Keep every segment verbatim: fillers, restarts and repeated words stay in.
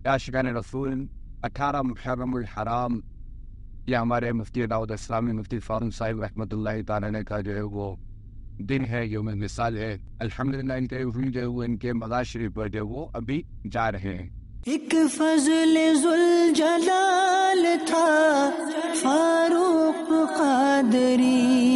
عاشقان رسول اٹھارہ محرم الحرام، یہ ہمارے مفتی دعوت اسلامی مفتی فاروق صاحب رحمۃ اللہ تعالی کا جو ہے وہ دن ہے، یوم مثال ہے۔ الحمدللہ ان کے جو ہے وہ ان کے مزار شریف پر جو وہ ابھی جا رہے ہیں۔ ایک فضل ذوالجلال تھا فاروق قادری،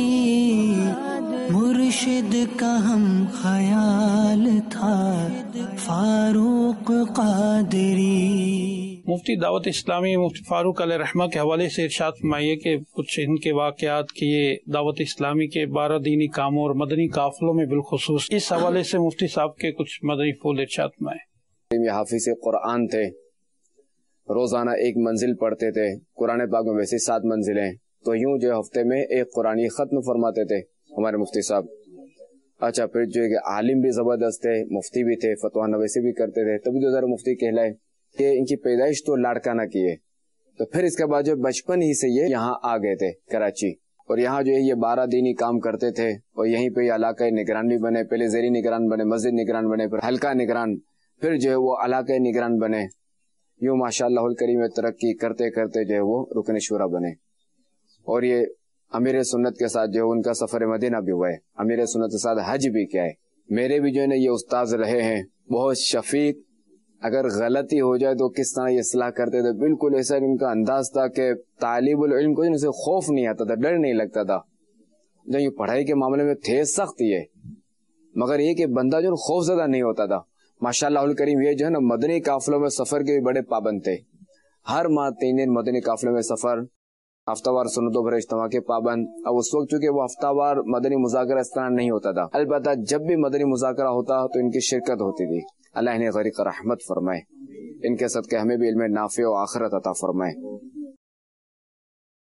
مرشد کا ہم خیال تھا فاروق قادری۔ مفتی دعوت اسلامی مفتی فاروق علیہ رحمہ کے حوالے سے ارشاد فرمائیے کہ کچھ ان کے واقعات کی یہ دعوت اسلامی کے بارہ دینی کاموں اور مدنی قافلوں میں بالخصوص اس حوالے سے مفتی صاحب کے کچھ مدنی پھول ارشاد فرمائیں۔ یہ حافظ قرآن تھے، روزانہ ایک منزل پڑھتے تھے، قرآن پاک میں ویسے سات منزلیں، تو یوں جو ہفتے میں ایک قرآن ختم فرماتے تھے ہمارے مفتی صاحب۔ اچھا پھر جو کہ عالم بھی زبردست تھے، مفتی بھی تھے، فتویٰ نویسی بھی کرتے تھے، تبھی تو ذرا مفتی کہلائے کہ ان کی پیدائش تو لاڑکانہ کی ہے۔ تو پھر اس کے بعد جو بچپن ہی سے یہ یہاں آ گئے تھے کراچی، اور یہاں جو ہے یہ بارہ دینی کام کرتے تھے، اور یہیں پہ علاقہ نگران بھی بنے، پہلے زیری نگران بنے، مسجد نگران بنے، پھر حلقہ نگران، پھر جو ہے وہ علاقہ نگران بنے، یوں ماشاء اللہ الکریم ترقی کرتے کرتے جو ہے وہ رکن شورا بنے۔ اور یہ امیر سنت کے ساتھ جو ہے ان کا سفر مدینہ بھی ہوا ہے، امیر سنت کے ساتھ حج بھی کیا ہے۔ میرے بھی جو ہے نا یہ استاذ رہے ہیں، بہت شفیق، اگر غلطی ہو جائے تو کس طرح یہ اصلاح کرتے تھے، بالکل ایسا ان کا انداز تھا کہ طالب العلم کو ان سے خوف نہیں آتا تھا، ڈر نہیں لگتا تھا۔ جو یہ پڑھائی کے معاملے میں تھے سخت ہی ہے، مگر یہ کہ بندہ جو خوف زدہ نہیں ہوتا تھا۔ ماشاءاللہ الکریم یہ جو ہے نا مدنی قافلوں میں سفر کے بھی بڑے پابند تھے، ہر ماہ تین دن مدنی قافلوں میں سفر، ہفتہ وار سنتوں پر اجتماع کے پابند۔ اب اس وقت چونکہ وہ ہفتہ وار مدنی مذاکرہ اس طرح نہیں ہوتا تھا، البتہ جب بھی مدنی مذاکرہ ہوتا تو ان کی شرکت ہوتی تھی۔ اللہ انہیں غریق رحمت فرمائے، ان کے صدقے ہمیں بھی علم نافع و آخرت عطا فرمائے۔